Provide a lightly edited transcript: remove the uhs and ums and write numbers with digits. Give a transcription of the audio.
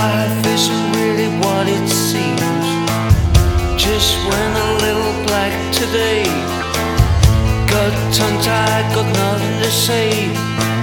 life isn't really what it seems. Just went a little black today. Got tongue-tied, got nothing to say.